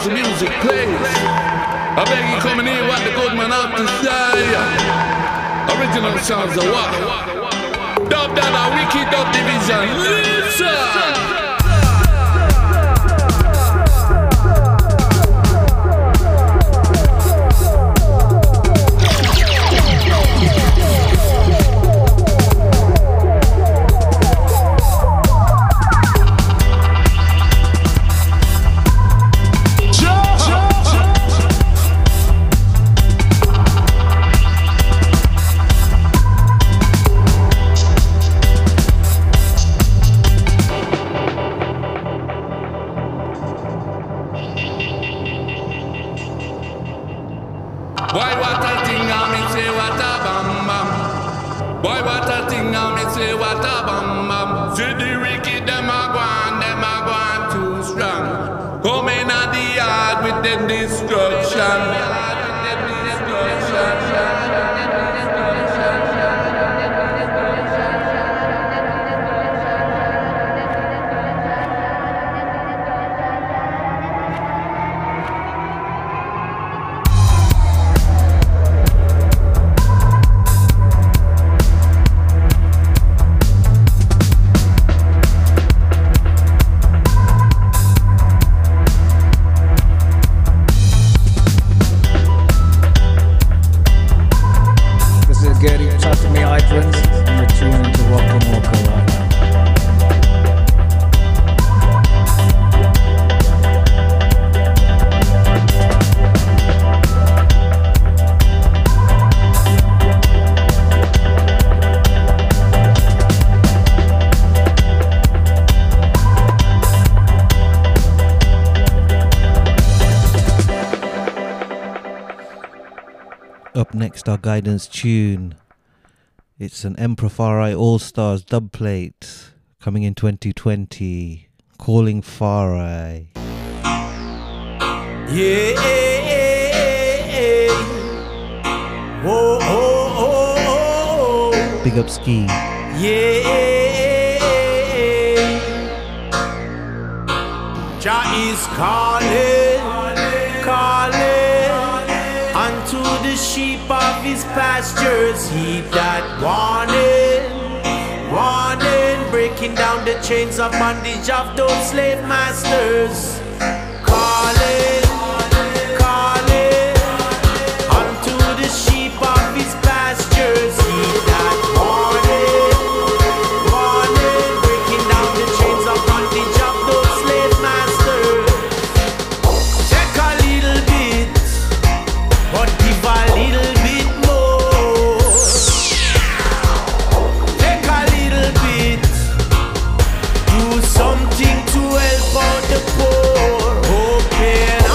the music plays. I beg you come and hear what the good man have to say. Original sounds of what? Dub that a wicked dub division. Listen! Boy, what a thing I me say, what a bam bam. Boy, what a thing I me say, what a bam bam. See the wicked, them a go on, them a go on too strong. Come in at the yard with them destruction. Up next, our guidance tune. It's an Emperor Farai All Stars dub plate coming in twenty twenty. Calling Farai. Yeah, oh, oh, oh, oh. Big up Ski. Yeah, Jah is calling, calling unto the sheep of his pastures. He that warning, warning, breaking down the chains of bondage of those slave masters. Calling, calling unto the sheep of his pastures. He that warning, warning, breaking down the chains of bondage of those slave masters. Take a little bit, but give a little bit more. Take a little bit, do something to help out the poor. Open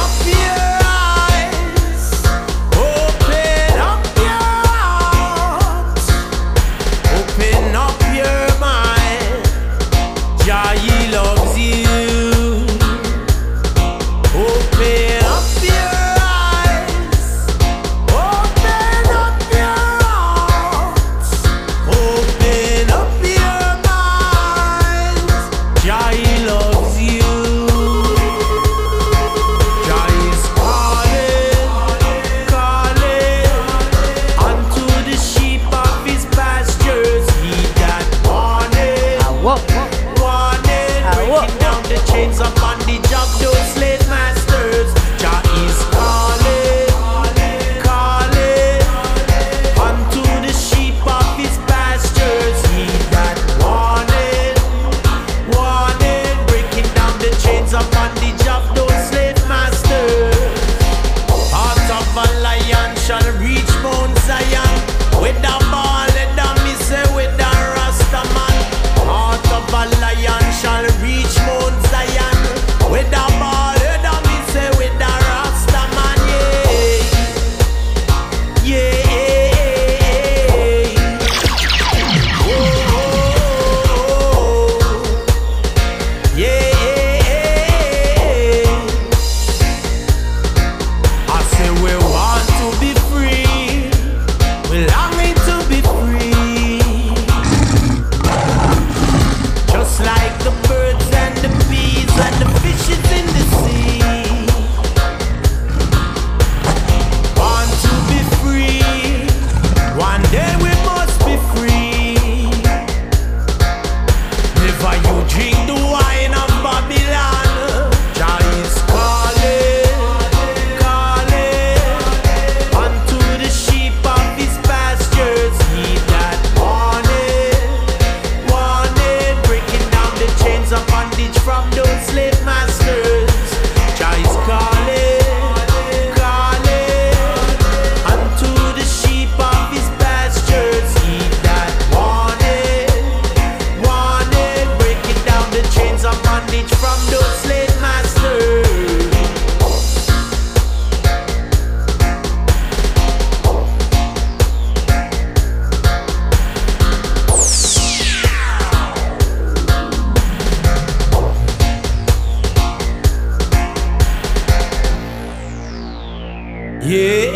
Yeah.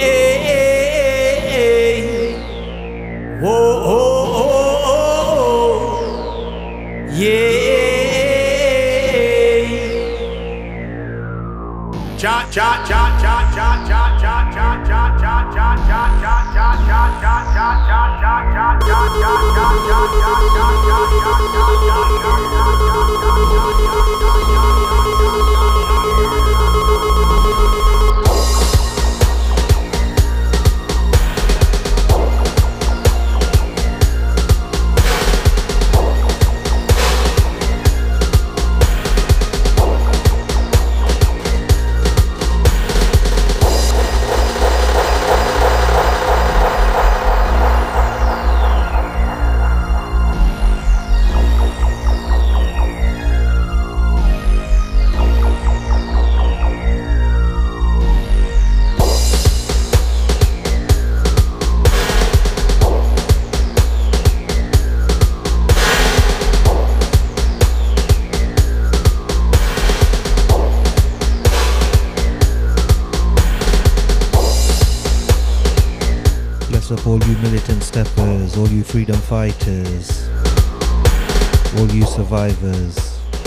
Whoa, oh, oh, oh. Yeah. Cha cha cha cha cha cha cha cha cha cha cha cha cha cha cha cha cha cha cha Up all you militant steppers, all you freedom fighters, all you survivors.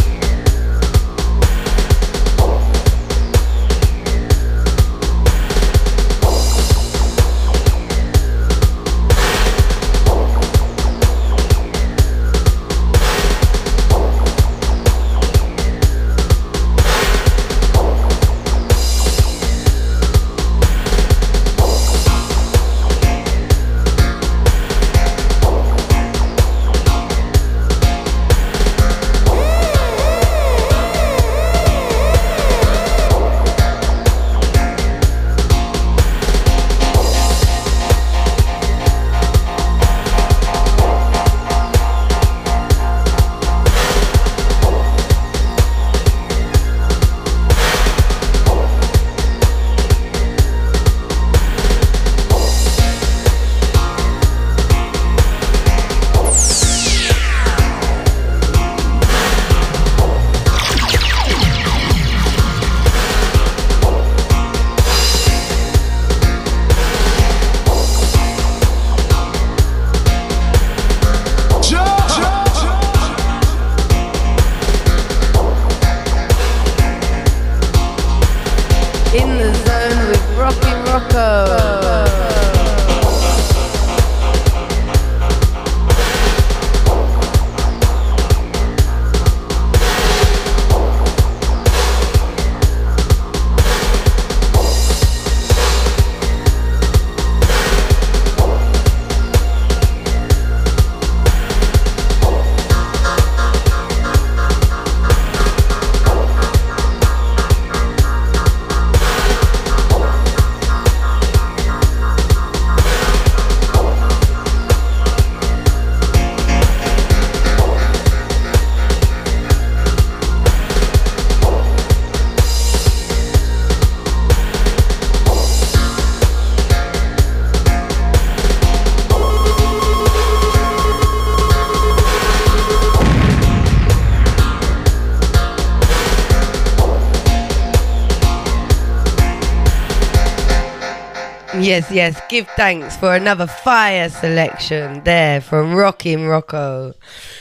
Yes, yes, give thanks for another fire selection there from Rockin' Rocco.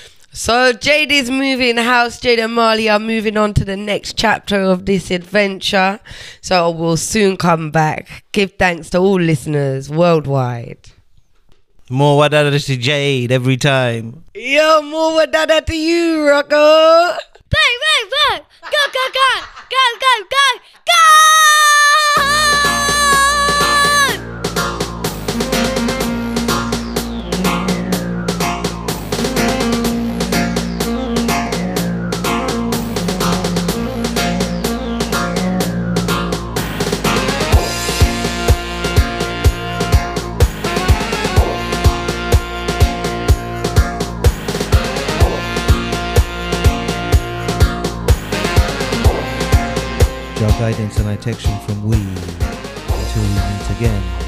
So Jade is moving house, Jade and Marley are moving on to the next chapter of this adventure. So we'll soon come back. Give thanks to all listeners worldwide. More wadada to Jade every time. Yo, more wadada to you, Rocco. Bang, bang, bang. Go, go, go. Go, go, go, go. Your guidance and protection from we until we meet again.